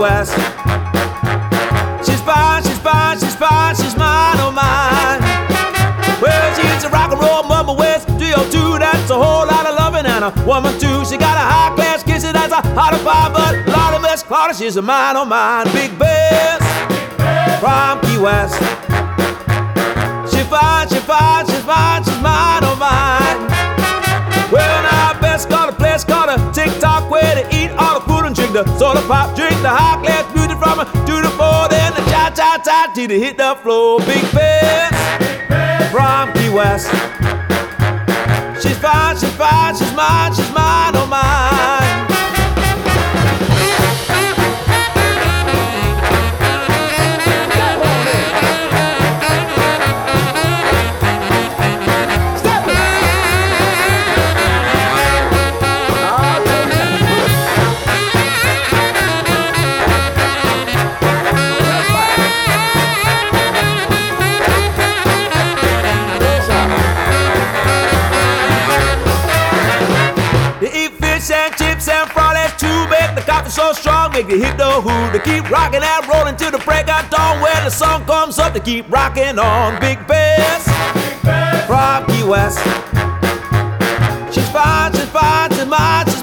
West. She's fine, she's fine, she's fine, she's mine, oh mine. Well, she's a rock and roll mama West 302, that's a whole lot of loving and a woman too. She got a high class kisses, that's a hot of fire, but Lord of Miss Claudia, she's a mine, oh mine. Big Bess from Key West. She's fine, she's fine, she's fine, she's mine, oh mine. Well, now Bess got a place called a TikTok where they eat all the food and drink the soda pop, drink the high class beauty from a 2 to 4, then the cha-cha-cha till they hit the floor. Big Bess from Key West. She's fine, she's fine, she's mine, oh mine. And chips and frolics too big. The coffee so strong, make you hit the hood. They keep rocking and rolling till the break of dawn. When the sun comes up, they keep rocking on. Big Bess from Key West. She's fine, she's fine, she's mine.